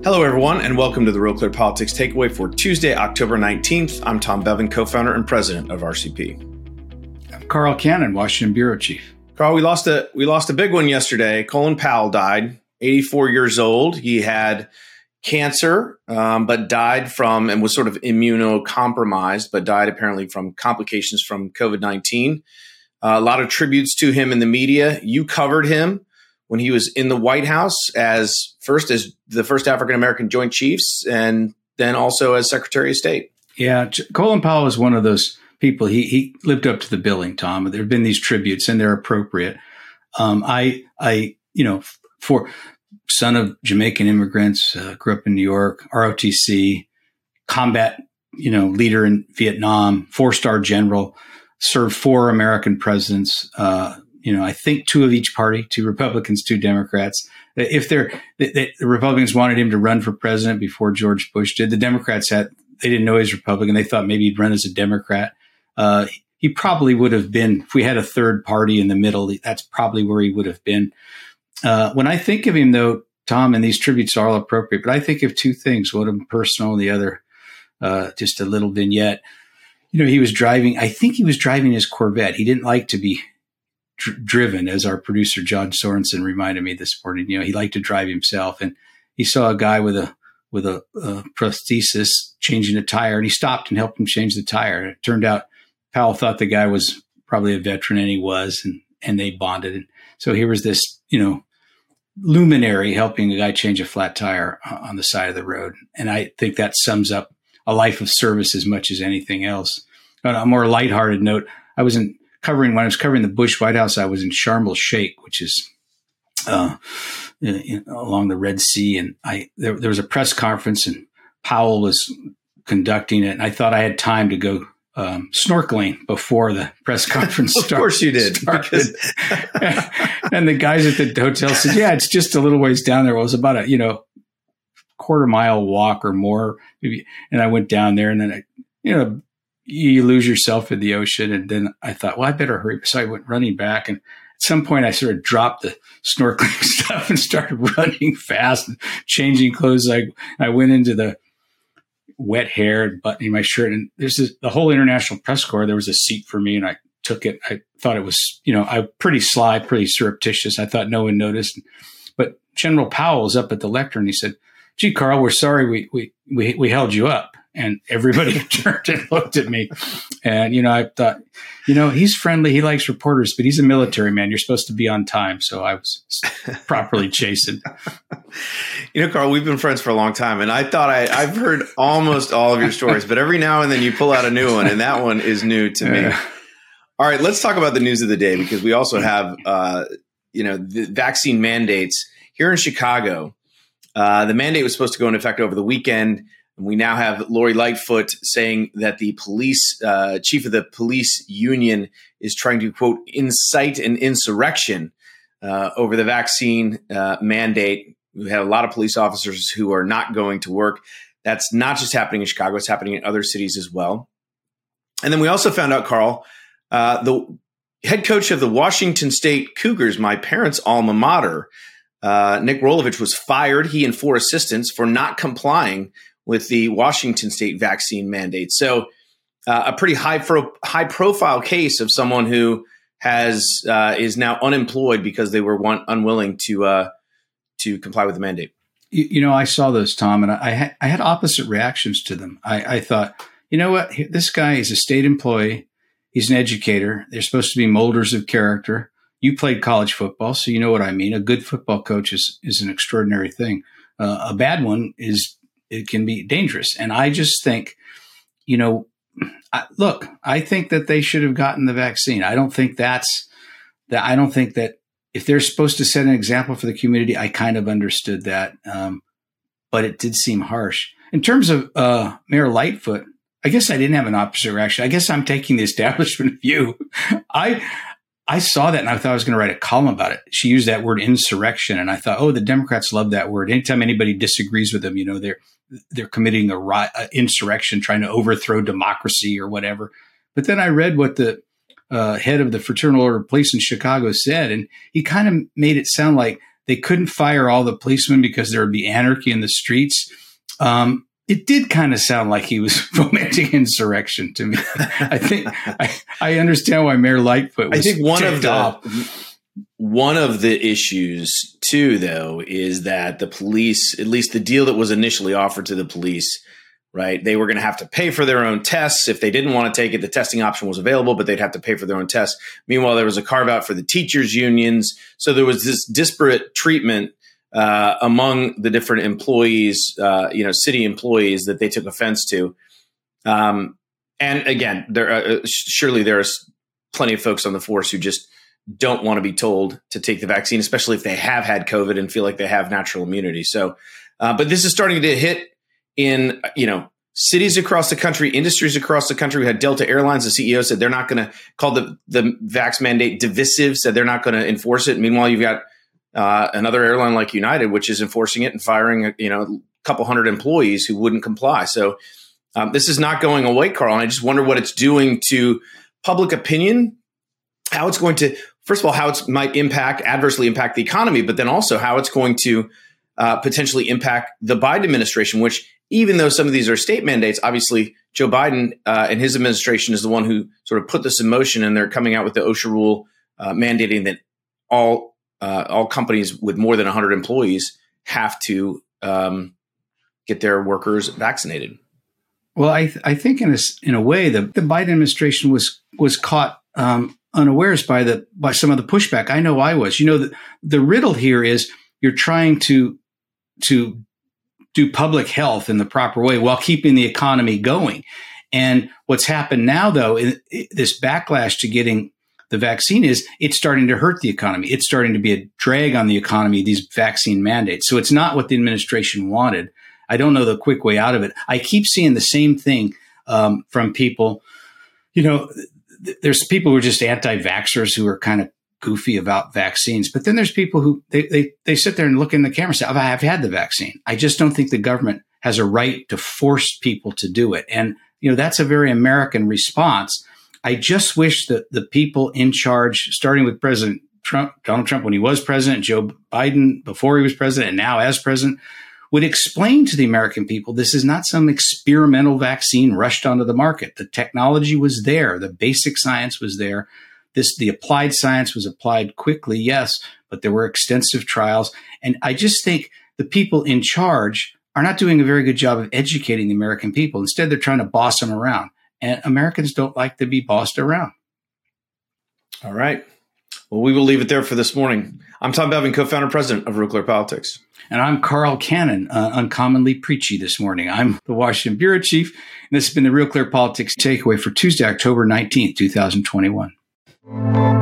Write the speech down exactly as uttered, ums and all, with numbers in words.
Hello, everyone, and welcome to the Real Clear Politics Takeaway for Tuesday, October nineteenth. I'm Tom Bevan, co-founder and president of R C P. I'm Carl Cannon, Washington bureau chief. Carl, we lost a we lost a big one yesterday. Colin Powell died, eighty-four years old. He had cancer, um, but died from and was sort of immunocompromised, but died apparently from complications from COVID nineteen. Uh, a lot of tributes to him in the media. You covered him when he was in the White House as first as the first African-American Joint Chiefs and then also as Secretary of State. Yeah, Colin Powell was one of those people. He he lived up to the billing, Tom. There have been these tributes and they're appropriate. Um, I, I, you know, for son of Jamaican immigrants, uh, grew up in New York, R O T C, combat, you know, leader in Vietnam, four-star general, served four American presidents, uh, You know, I think two of each party, two Republicans, two Democrats. If they're, the, the Republicans wanted him to run for president before George Bush did. The Democrats had, they didn't know he was Republican. They thought maybe he'd run as a Democrat. Uh, he probably would have been, if we had a third party in the middle, that's probably where he would have been. Uh, when I think of him, though, Tom, and these tributes are all appropriate, but I think of two things, one of them personal and the other uh, just a little vignette. You know, he was driving, I think he was driving his Corvette. He didn't like to be driven, as our producer John Sorensen reminded me this morning. You know, he liked to drive himself, and he saw a guy with a with a, a prosthesis changing a tire, and he stopped and helped him change the tire. And it turned out Powell thought the guy was probably a veteran, and he was, and and they bonded. And so here was this, you know, luminary helping a guy change a flat tire on the side of the road. And I think that sums up a life of service as much as anything else. On a more lighthearted note, I was in Covering when I was covering the Bush White House, I was in Sharm el Sheikh, which is uh, in, along the Red Sea, and I there, there was a press conference, and Powell was conducting it. And I thought I had time to go um, snorkeling before the press conference started. Of course, you did. Because and the guys at the hotel said, "Yeah, it's just a little ways down there." Well, it was about a you know quarter mile walk or more, maybe. And I went down there, and then I, you know. You lose yourself in the ocean. And then I thought, well, I better hurry. So I went running back. And at some point I sort of dropped the snorkeling stuff and started running fast and changing clothes. I, I went into the wet hair and buttoning my shirt. And there's this, the whole International Press Corps. There was a seat for me and I took it. I thought it was, you know, I pretty sly, pretty surreptitious. I thought no one noticed. But General Powell was up at the lectern. He said, "Gee, Carl, we're sorry we, we, we, we held you up." And everybody turned and looked at me. And, you know, I thought, you know, he's friendly. He likes reporters, but he's a military man. You're supposed to be on time. So I was properly chastened. You know, Carl, we've been friends for a long time. And I thought I, I've heard almost all of your stories, but every now and then you pull out a new one. And that one is new to me. Uh, all right, let's talk about the news of the day, because we also have, uh, you know, the vaccine mandates here in Chicago. Uh, the mandate was supposed to go into effect over the weekend. And we now have Lori Lightfoot saying that the police uh, chief of the police union is trying to, quote, incite an insurrection uh, over the vaccine uh, mandate. We have a lot of police officers who are not going to work. That's not just happening in Chicago. It's happening in other cities as well. And then we also found out, Carl, uh, the head coach of the Washington State Cougars, my parents' alma mater, uh, Nick Rolovich, was fired, he and four assistants, for not complying with the Washington State vaccine mandate. So uh, a pretty high pro- high profile case of someone who has uh, is now unemployed because they were one, unwilling to uh, to comply with the mandate. You, you know, I saw those, Tom, and I, ha- I had opposite reactions to them. I, I thought, you know what, this guy is a state employee. He's an educator. They're supposed to be molders of character. You played college football, so you know what I mean. A good football coach is, is an extraordinary thing. Uh, a bad one is it can be dangerous. And I just think, you know, I, look, I think that they should have gotten the vaccine. I don't think that's that. I don't think that if they're supposed to set an example for the community, I kind of understood that. Um, but it did seem harsh. In terms of uh, Mayor Lightfoot, I guess I didn't have an opposite reaction. I guess I'm taking the establishment view. I I saw that and I thought I was going to write a column about it. She used that word insurrection. And I thought, oh, the Democrats love that word. Anytime anybody disagrees with them, you know, they're they're committing a riot, uh, insurrection, trying to overthrow democracy or whatever. But then I read what the uh, head of the Fraternal Order of Police in Chicago said, and he kind of made it sound like they couldn't fire all the policemen because there would be anarchy in the streets. Um, it did kind of sound like he was fomenting insurrection to me. I think I, I understand why Mayor Lightfoot was I think one of the off. one of the issues too, though, is that the police, at least the deal that was initially offered to the police, right? They were going to have to pay for their own tests. If they didn't want to take it, the testing option was available, but they'd have to pay for their own tests. Meanwhile, there was a carve out for the teachers' unions. So there was this disparate treatment uh, among the different employees, uh, you know, city employees that they took offense to. Um, and again, there uh, surely there's plenty of folks on the force who just don't want to be told to take the vaccine, especially if they have had COVID and feel like they have natural immunity. So, uh, but this is starting to hit in, you know, cities across the country, industries across the country. We had Delta Airlines. The C E O said they're not going to call the, the vax mandate divisive, said they're not going to enforce it. Meanwhile, you've got uh, another airline like United, which is enforcing it and firing, you know, a couple hundred employees who wouldn't comply. So um, this is not going away, Carl. And I just wonder what it's doing to public opinion, how it's going to, first of all, how it might impact, adversely impact the economy, but then also how it's going to uh, potentially impact the Biden administration, which even though some of these are state mandates, obviously Joe Biden uh, and his administration is the one who sort of put this in motion, and they're coming out with the OSHA rule uh, mandating that all uh, all companies with more than one hundred employees have to um, get their workers vaccinated. Well, I th- I think in a in a way the, the Biden administration was was caught um, unawares by the by some of the pushback. I know I was. You know, the, the riddle here is you're trying to to do public health in the proper way while keeping the economy going. And what's happened now, though, in, in this backlash to getting the vaccine is it's starting to hurt the economy. It's starting to be a drag on the economy, these vaccine mandates. So it's not what the administration wanted. I don't know the quick way out of it. I keep seeing the same thing um, from people. You know, th- there's people who are just anti-vaxxers who are kind of goofy about vaccines. But then there's people who they, they, they sit there and look in the camera and say, I've had the vaccine. I just don't think the government has a right to force people to do it. And, you know, that's a very American response. I just wish that the people in charge, starting with President Trump, Donald Trump, when he was president, Joe Biden before he was president, and now as president, would explain to the American people, this is not some experimental vaccine rushed onto the market. The technology was there. The basic science was there. This, the applied science was applied quickly, yes, but there were extensive trials. And I just think the people in charge are not doing a very good job of educating the American people. Instead, they're trying to boss them around. And Americans don't like to be bossed around. All right. Well, we will leave it there for this morning. I'm Tom Bevan, co-founder and president of Real Clear Politics. And I'm Carl Cannon, uh, uncommonly preachy this morning. I'm the Washington bureau chief, and this has been the Real Clear Politics takeaway for Tuesday, October nineteenth, twenty twenty-one.